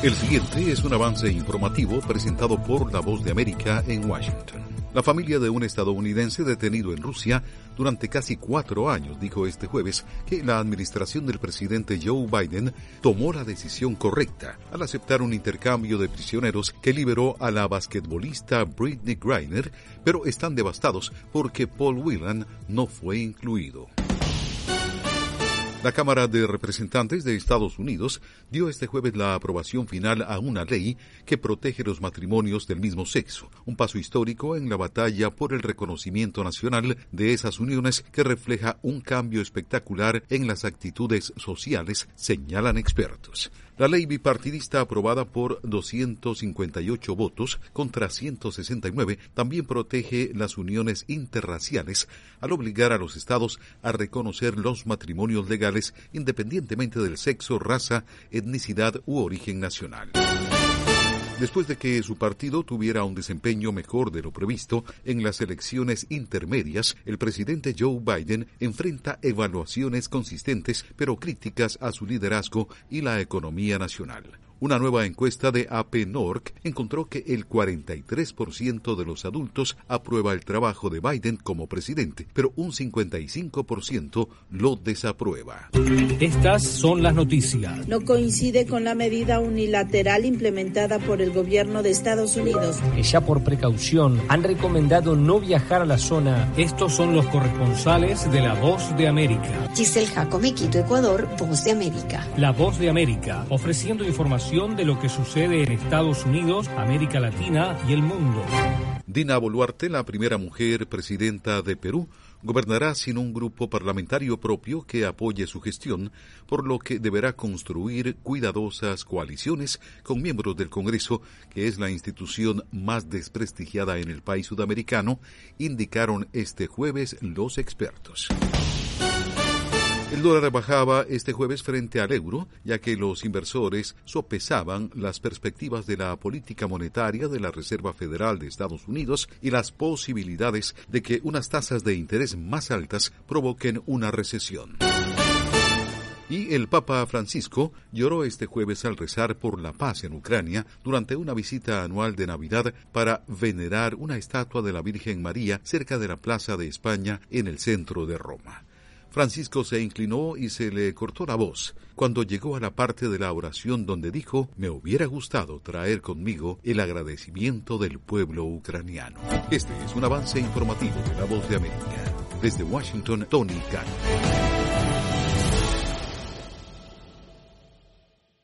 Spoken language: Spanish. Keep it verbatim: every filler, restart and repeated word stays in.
El siguiente es un avance informativo presentado por La Voz de América en Washington. La familia de un estadounidense detenido en Rusia durante casi cuatro años dijo este jueves que la administración del presidente Joe Biden tomó la decisión correcta al aceptar un intercambio de prisioneros que liberó a la basquetbolista Brittney Griner, pero están devastados porque Paul Whelan no fue incluido. La Cámara de Representantes de Estados Unidos dio este jueves la aprobación final a una ley que protege los matrimonios del mismo sexo, un paso histórico en la batalla por el reconocimiento nacional de esas uniones que refleja un cambio espectacular en las actitudes sociales, señalan expertos. La ley bipartidista aprobada por doscientos cincuenta y ocho votos contra ciento sesenta y nueve también protege las uniones interraciales al obligar a los estados a reconocer los matrimonios legales independientemente del sexo, raza, etnicidad u origen nacional. Después de que su partido tuviera un desempeño mejor de lo previsto en las elecciones intermedias, el presidente Joe Biden enfrenta evaluaciones consistentes pero críticas a su liderazgo y la economía nacional. Una nueva encuesta de A P Norc encontró que el cuarenta y tres por ciento de los adultos aprueba el trabajo de Biden como presidente, pero un cincuenta y cinco por ciento lo desaprueba. Estas son las noticias. No coincide con la medida unilateral implementada por el gobierno de Estados Unidos. Que ya por precaución han recomendado no viajar a la zona. Estos son los corresponsales de La Voz de América. Giselle Jacome, Quito, Ecuador, Voz de América. La Voz de América, ofreciendo información de lo que sucede en Estados Unidos, América Latina y el mundo. Dina Boluarte, la primera mujer presidenta de Perú, gobernará sin un grupo parlamentario propio que apoye su gestión, por lo que deberá construir cuidadosas coaliciones con miembros del Congreso, que es la institución más desprestigiada en el país sudamericano, indicaron este jueves los expertos. El dólar bajaba este jueves frente al euro, ya que los inversores sopesaban las perspectivas de la política monetaria de la Reserva Federal de Estados Unidos y las posibilidades de que unas tasas de interés más altas provoquen una recesión. Y el Papa Francisco lloró este jueves al rezar por la paz en Ucrania durante una visita anual de Navidad para venerar una estatua de la Virgen María cerca de la Plaza de España en el centro de Roma. Francisco se inclinó y se le cortó la voz cuando llegó a la parte de la oración donde dijo: me hubiera gustado traer conmigo el agradecimiento del pueblo ucraniano. Este es un avance informativo de La Voz de América. Desde Washington, Tony Cano.